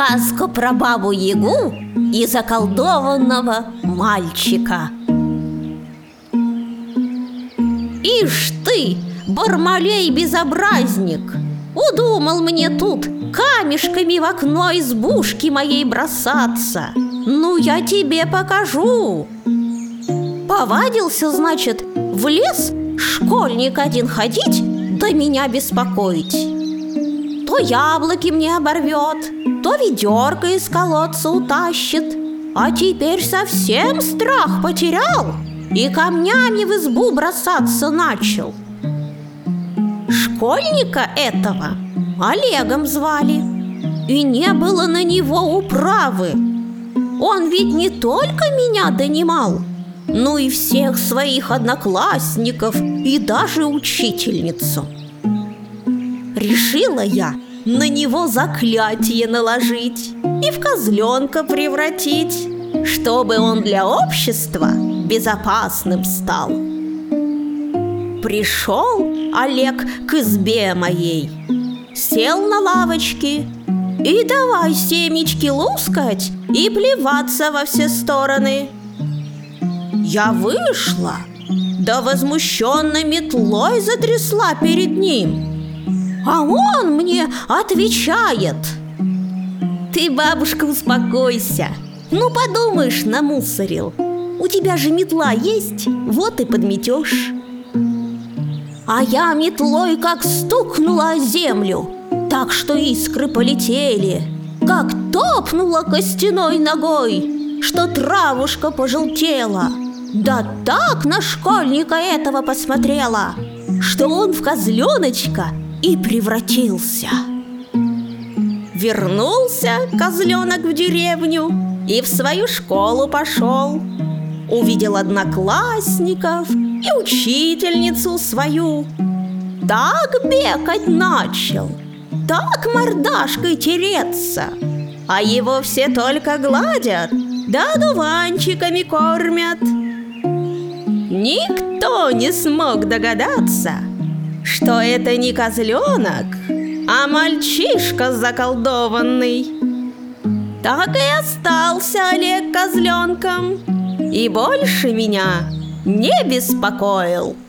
сказку про Бабу-Ягу и заколдованного мальчика. Ишь ты, Бармалей-безобразник, удумал мне тут камешками в окно избушки моей бросаться. Ну, я тебе покажу. Повадился, значит, в лес школьник один ходить, да меня беспокоить. То яблоки мне оборвет, то ведерко из колодца утащит. А теперь совсем страх потерял и камнями в избу бросаться начал. Школьника этого Олегом звали, и не было на него управы. Он ведь не только меня донимал, но и всех своих одноклассников и даже учительницу. Решила я на него заклятие наложить и в козленка превратить, чтобы он для общества безопасным стал. Пришел Олег к избе моей, сел на лавочке и давай семечки лускать и плеваться во все стороны. Я вышла, да возмущенно метлой затрясла перед ним. А он мне отвечает: ты, бабушка, успокойся. Ну, подумаешь, намусорил. У тебя же метла есть, вот и подметешь. А я метлой как стукнула о землю, так что искры полетели, как топнула костяной ногой, что травушка пожелтела. Да так на школьника этого посмотрела, что он в козленочка и превратился. Вернулся козленок в деревню и в свою школу пошел. Увидел одноклассников и учительницу свою. Так бегать начал, так мордашкой тереться, а его все только гладят, да одуванчиками кормят. Никто не смог догадаться, что это не козленок, а мальчишка заколдованный. Так и остался Олег козленком и больше меня не беспокоил.